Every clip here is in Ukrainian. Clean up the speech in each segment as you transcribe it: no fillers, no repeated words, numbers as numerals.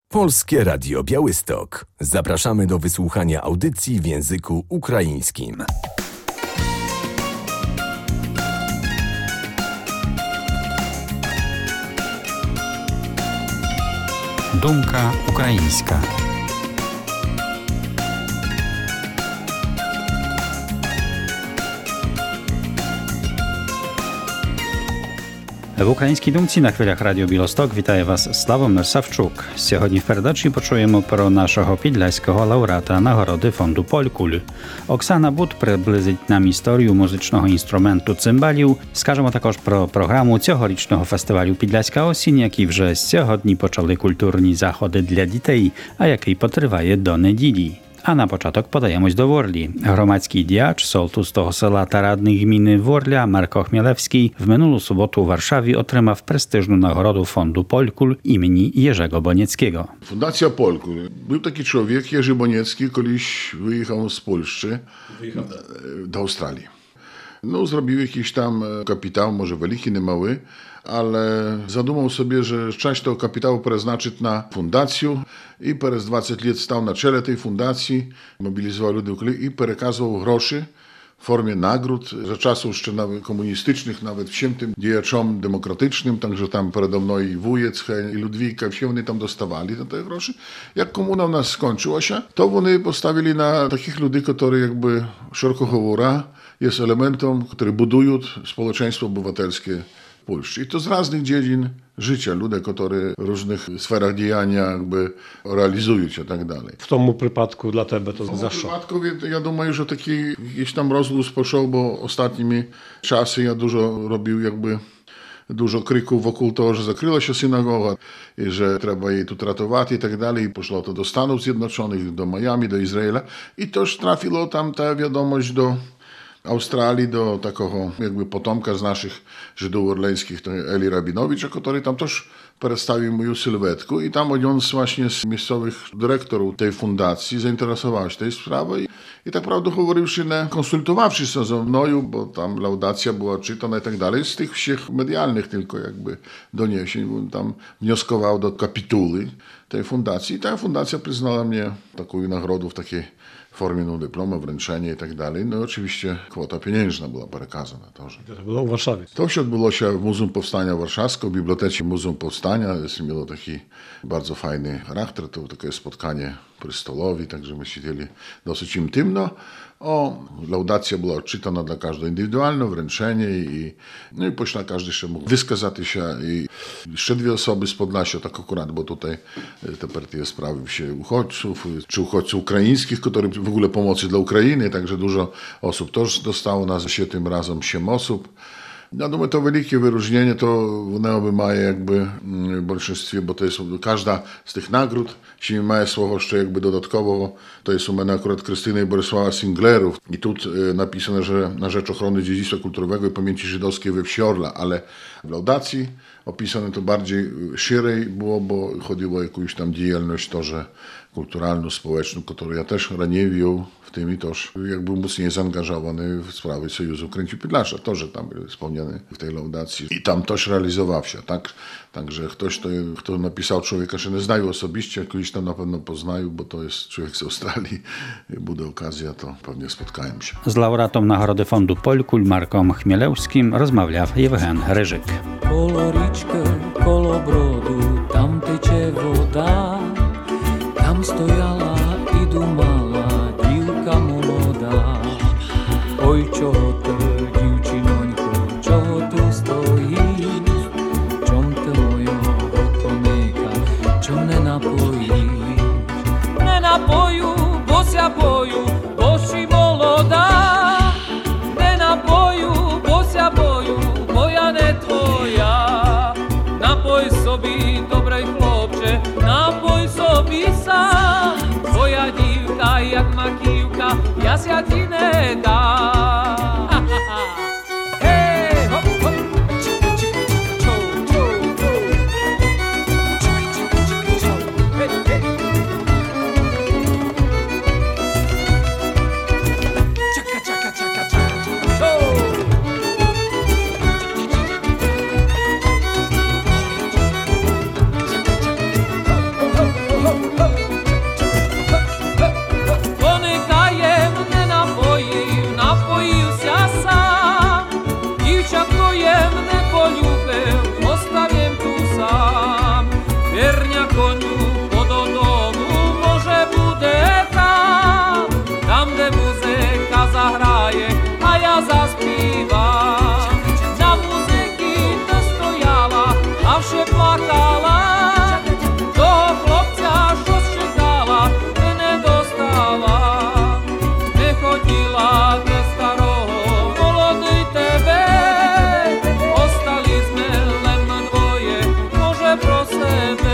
Polskie Radio Białystok. Zapraszamy do wysłuchania audycji w języku ukraińskim. Dumka ukraińska. В українській думці на хвилях Радіо Білосток вітає вас Славомир Савчук. Сьогодні в передачі почуємо про нашого підляського лауреата нагороди фонду Полькуль. Оксана Бут приблизить нам історію музичного інструменту цимбалів. Скажемо також про програму цьогорічного фестивалю «Підляська осінь», який вже сьогодні почали культурні заходи для дітей, а який потриває до неділі. A na początek podajemy do Worli. Gromadzki diacz, sołtus toho sela ta radny gminy Worlia, Marko Chmielewski, w minulą sobotę w Warszawie otrzymał prestiżną nagrodę Fondu Polkul imieni Jerzego Bonieckiego. Fundacja Polkul. Był taki człowiek, Jerzy Boniecki, kiedyś wyjechał z Polski do Australii. No, zrobił jakiś tam kapitał, może wielki, nie mały, ale zadumał sobie, że część tego kapitału przeznaczyć na fundację i przez 20 lat stał na czele tej fundacji, mobilizował ludzi i przekazywał groszy w formie nagród za czasów jeszcze nawet komunistycznych, nawet всем tym działaczom demokratycznym, także tam przede mną i Wujec, i Ludwika, wszyscy oni tam dostawali te groszy. Jak komuna u nas skończyła się, to oni postawili na takich ludzi, którzy jakby szeroko mówiąc jest elementem, który budują społeczeństwo obywatelskie w Polsce. I to z różnych dziedzin życia, ludzie, którzy w różnych sferach działania jakby realizują się i tak dalej. W tomu przypadku dla Ciebie to za W przypadku, ja думаю, że taki jakiś tam rozgłos poszedł, bo ostatnimi czasy ja dużo robił jakby dużo kryków wokół tego, że zakryła się synagoga i że trzeba jej tu ratować i tak dalej. I poszło to do Stanów Zjednoczonych, do Miami, do Izraela i też trafiło tam ta wiadomość do Australii, do takiego jakby potomka z naszych Żydów orleńskich, to Eli Rabinowicza, który tam też przedstawił moją sylwetkę i tam on właśnie z miejscowych dyrektorów tej fundacji zainteresował się tej sprawą i tak prawdę mówiwszy, konsultowawszy się ze mną, bo tam laudacja była czytana i tak dalej, z tych wszystkich medialnych tylko jakby doniesień, bo tam wnioskował do kapituły tej fundacji i ta fundacja przyznała mnie taką nagrodę w takiej formie dyplomu, wręczenie i tak dalej. No i oczywiście kwota pieniężna była przekazana. To było w Warszawie. To się odbyło się w Muzeum Powstania Warszawskiego, w Bibliotece Muzeum Powstania. Miało taki bardzo fajny charakter. To takie spotkanie przy stolowi, także my siedzieli dosyć intymno. Laudacja była odczytana dla każdego indywidualnie, wręczenie no i później każdy jeszcze mógł wyskazać się i jeszcze dwie osoby z Podlasia, tak akurat, bo tutaj te partie sprawy się uchodźców, czy uchodźców ukraińskich, którzy w ogóle pomocy dla Ukrainy, także dużo osób też dostało na się tym razem 7 osób. Ja думаю, to wielkie wyróżnienie to one ma jakby w большинствie, bo to jest każda z tych nagród się ma słowo jeszcze jakby dodatkowo, to jest u mnie akurat Krystyny i Bolesława Singlerów i tu napisane, że na rzecz ochrony dziedzictwa kulturowego i pamięci żydowskiej we wsi Orla, ale w laudacji opisane to bardziej szerzej było, bo chodziło o jakąś tam działalność to, że kulturalną, społeczną, którą ja też raniej wziął w tym i też jakby mocniej zaangażowany w sprawy Sojuszu Kręci Podlasia, to, że tam był wspomniany w tej laudacji i tam też realizował się, tak? Także ktoś, kto napisał człowieka, że nie znają osobiście, kogoś tam na pewno poznają, bo to jest człowiek z Australii. Będzie okazja, to pewnie spotkałem się. Z laureatem nagrody Fondu Polkul Markom Chmielewskim rozmawiał Jewgen Ryżyk. Kolo ričke, kolo brodu, tam teče voda, tam stojala i dumala dívka młoda. Oj, čoho to, dívčinoňko, čoho tu stojíš? Čom to mojho koníka, čom nenapojíš? Nenapoju, bo sa boju, bo si młoda. Nenapoju, bo sa boju, bo ja ne tvoja. Napoj sobi, dobrej chlopče, napoj sobi sam. Tvoja dívka, jak makívka, ja sa ti ne dám. Hej, hop, hop, čik, čik, čou, čou, čou. Čik, čik, čik, čou, hej, hej. пісню пододому, може буде там, де музика заграє, а я заспівам. На музики не стояла, а вже плакала, того хлопця, що чекала, не достала, не хотіла до старого, молодий тебе, остались мелем двоє, може про себе.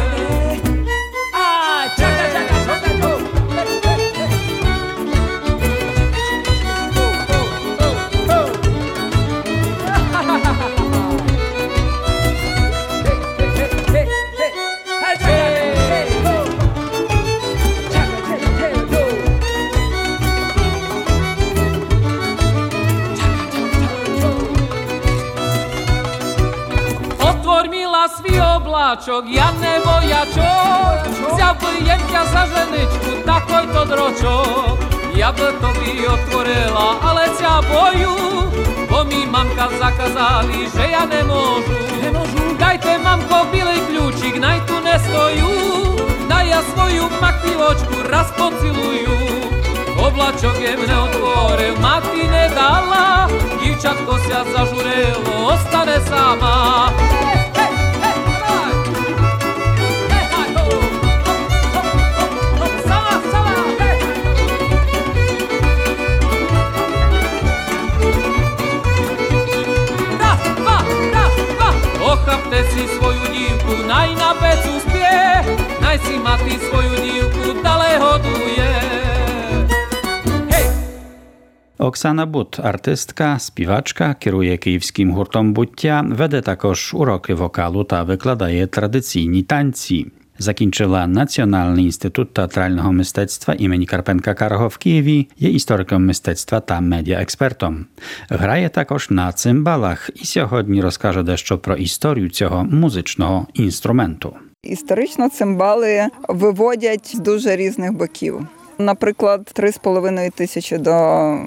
Свій облачок, я не воячок, взяв би ємтя за женичку, такой-то дрочок. Я би тобі отворила, але ця бою, бо мій мамка заказали, що я не можу. Дайте, мамко, білий ключик, най ту не стою, дай я свою мактівочку раз поцілую. Облачок я не отворив, мати не дала, дівчатко ся зажурило, остане сама. Охапте си свою дівку, най на пецу спє, най си мати свою дівку дале годує. Оксана But, артистка, співачка, керує київським гуртом «Буття», веде також уроки вокалу та викладає традиційні танці. Закінчила Національний інститут театрального мистецтва імені Карпенка-Карого в Києві, є істориком мистецтва та медіаекспертом. Грає також на цимбалах і сьогодні розкаже дещо про історію цього музичного інструменту. Історично цимбали виводять з дуже різних боків. Наприклад, 3,5 тисячі до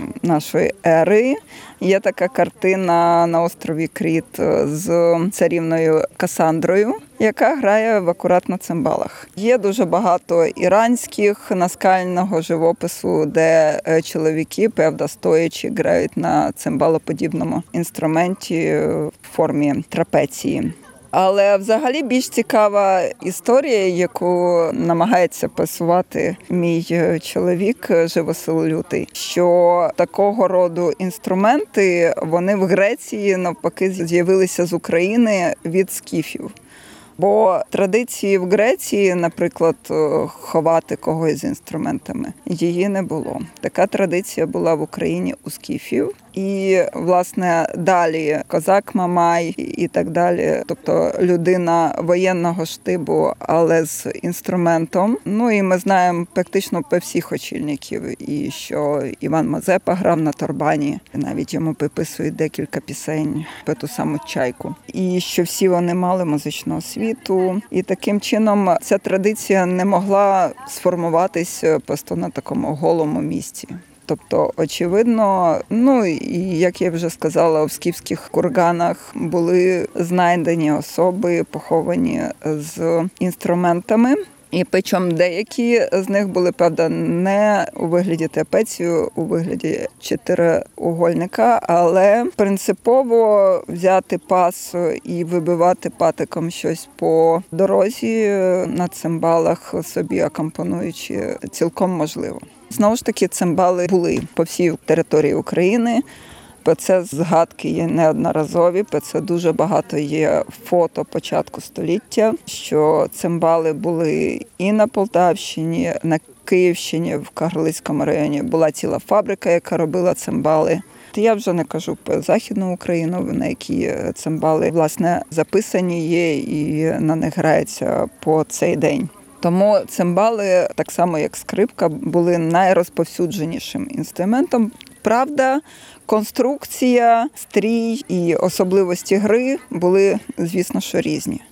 нашої ери є така картина на острові Кріт з царівною Касандрою, яка грає в акуратно цимбалах. Є дуже багато іранських наскального живопису, де чоловіки, певно, стоячи, грають на цимбалоподібному інструменті в формі трапеції. Але взагалі більш цікава історія, яку намагається пасувати мій чоловік Живосил Лютий, що такого роду інструменти, вони в Греції навпаки з'явилися з України від скіфів. Бо традиції в Греції, наприклад, ховати когось з інструментами, її не було. Така традиція була в Україні у скіфів. І, власне, далі козак Мамай і так далі, тобто людина воєнного штибу, але з інструментом. Ну і ми знаємо практично по всіх очільників, і що Іван Мазепа грав на торбані, навіть йому приписують декілька пісень про ту саму чайку. І що всі вони мали музичну освіту. І таким чином ця традиція не могла сформуватись просто на такому голому місці. Тобто, очевидно, і, як я вже сказала, в скіфських курганах були знайдені особи, поховані з інструментами. І причому деякі з них були, правда, не у вигляді трапеції, у вигляді чотириугольника, але принципово взяти пас і вибивати патиком щось по дорозі на цимбалах, собі акомпонуючи, цілком можливо. Знову ж таки, цимбали були по всій території України. Про це згадки є неодноразові, про це дуже багато є фото початку століття, що цимбали були і на Полтавщині, на Київщині, в Кагарлицькому районі була ціла фабрика, яка робила цимбали. Я вже не кажу про Західну Україну, на якій цимбали, власне, записані є і на них грається по цей день. Тому цимбали, так само як скрипка, були найрозповсюдженішим інструментом. Правда, конструкція, стрій і особливості гри були, звісно, що різні.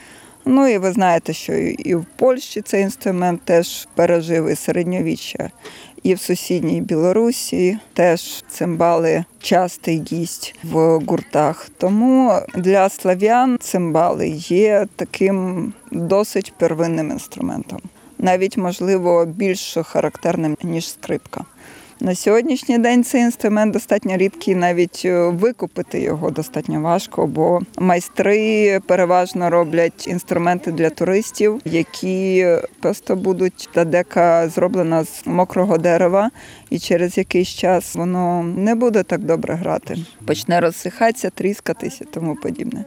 Ну і ви знаєте, що і в Польщі цей інструмент теж пережив і середньовіччя, І в сусідній Білорусі теж цимбали частий гість в гуртах. Тому для слав'ян цимбали є таким досить первинним інструментом. Навіть, можливо, більш характерним, ніж скрипка. На сьогоднішній день цей інструмент достатньо рідкий, навіть викупити його достатньо важко, бо майстри переважно роблять інструменти для туристів, які просто будуть та дека зроблена з мокрого дерева, і через якийсь час воно не буде так добре грати. Почне розсихатися, тріскатися і тому подібне.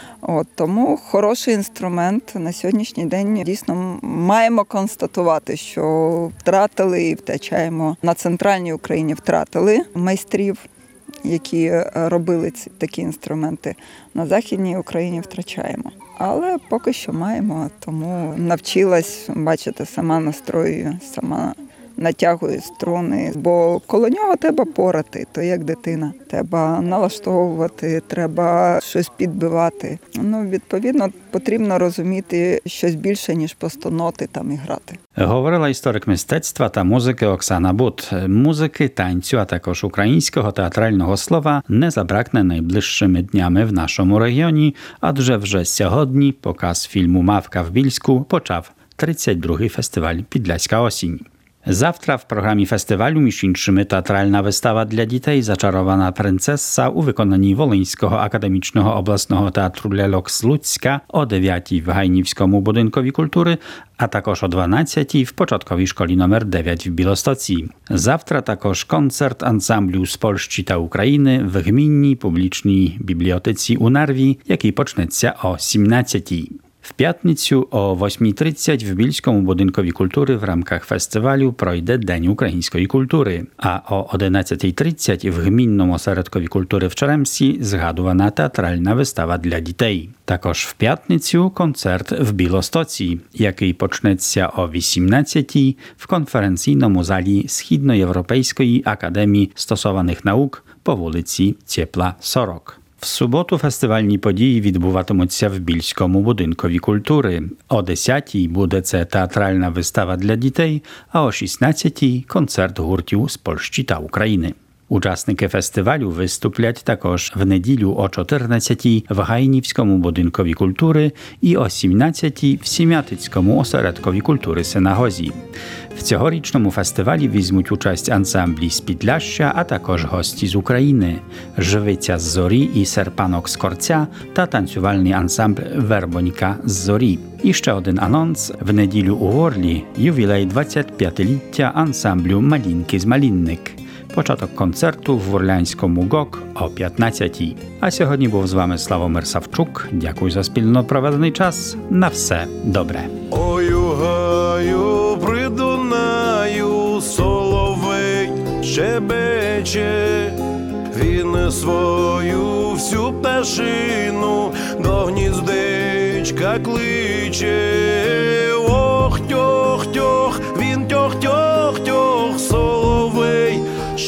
Тому хороший інструмент на сьогоднішній день дійсно маємо констатувати, що втратили і втрачаємо. На центральній Україні втратили майстрів, які робили такі інструменти. На Західній Україні втрачаємо. Але поки що маємо, тому навчилась, бачите, сама настроюю, сама натягую струни, бо коло нього треба порати, то як дитина. Треба налаштовувати, треба щось підбивати. Відповідно, потрібно розуміти щось більше, ніж просто ноти там і грати. Говорила історик мистецтва та музики Оксана But. Музики, танцю, а також українського театрального слова не забракне найближчими днями в нашому регіоні, адже вже сьогодні показ фільму «Мавка в Більську» почав 32-й фестиваль «Підляська осінь». Завтра w programie festiwalu miesięczny teatralna wystawa dla dzieci Zaczarowana Princessa u wykonaniu Wolyńskiego Akademicznego Oblastnego Teatru Lelok z Ludzka o 9 w Hajniwskim Budynkowi Kultury, a także o 12 w początkowej szkoli nr 9 w Biłostocji. Zawtra także koncert ansamblu z Polski ta Ukrainy w gminnej publicznej bibliotece u Narwi, jaki poczneться o 17. W piatnicю o 8:30 w Bielskim Budynkowi Kultury w ramach festiwalu projdzie Dzień Ukraińskiej Kultury, a o 11:30 w Gminnym Ośrodkowi Kultury w Czeremsji zgadowana teatralna wystawa dla dzieci. Takoż w piatnicю koncert w Biłostocji, jaki poczneться o 18 w konferencyjnym zali Schodnoeuropejskiej Akademii Stosowanych Nauk po ulicy Ciepła 40. W суботу фестивальні події відбуватимуться в Більському будинкові культури. О 10-й буде це театральна вистава для дітей, а о 16-й – концерт гуртів з Польщі та України. Учасники фестивалю виступлять також в неділю о 14-й в Гайнівському будинкові культури і о 17-й в Сім'ятицькому осередкові культури Синагозі. В цьогорічному фестивалі візьмуть участь ансамблі з Підляшшя, а також гості з України – Живиця з Зорі і Серпанок з Корця та танцювальний ансамбль Вербонька з Зорі. І ще один анонс – в неділю у Горлі ювілей 25-ліття ансамблю Малінки з Малінник. Початок концерту в Орлянському ГОК о 15-й. А сьогодні був з вами Славомир Савчук. Дякую за спільно проведений час. На все добре. Ою гаю при Дунаю соловей щебече, він свою всю пташину до гніздечка кличе. Ох, тьох-тьох, він тьох-тьох-тьох, соловей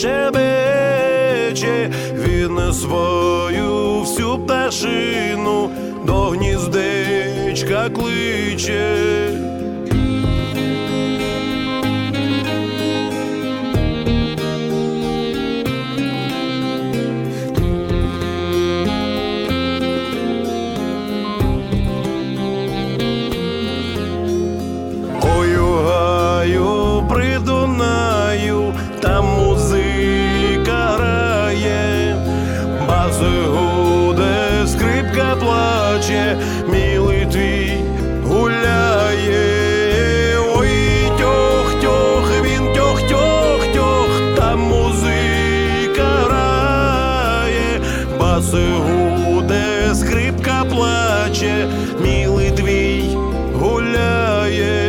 щебече, він свою всю пташину до гніздечка кличе. Ою гаю при Дунаю, там музика грає, баси гуде, скрипка плаче, милий твій гуляє. Ой, тьох-тьох, він тьох-тьох-тьох, там музика грає, баси гуде, скрипка плаче, милий твій гуляє.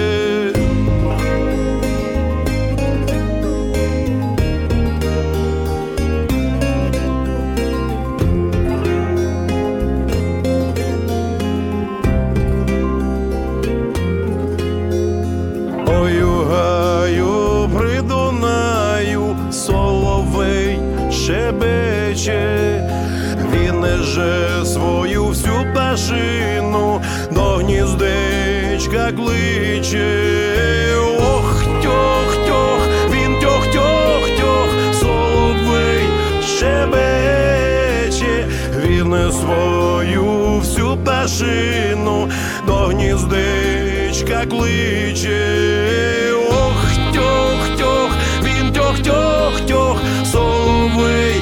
Ою гаю при Дунаю соловей щебече, він же свою всю пташину до гніздечка кличе. Ох, тьох-тьох, він пташину до гніздечка кличе. Ох, тьох-тьох, він тьох-тьох-тьох, соловей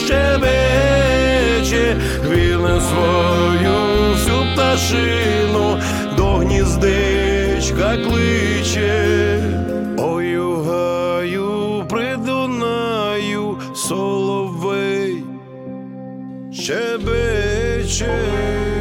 щебече, він свою всю пташину до гніздечка кличе. Ой, у гаю при Дунаю соловей щебече.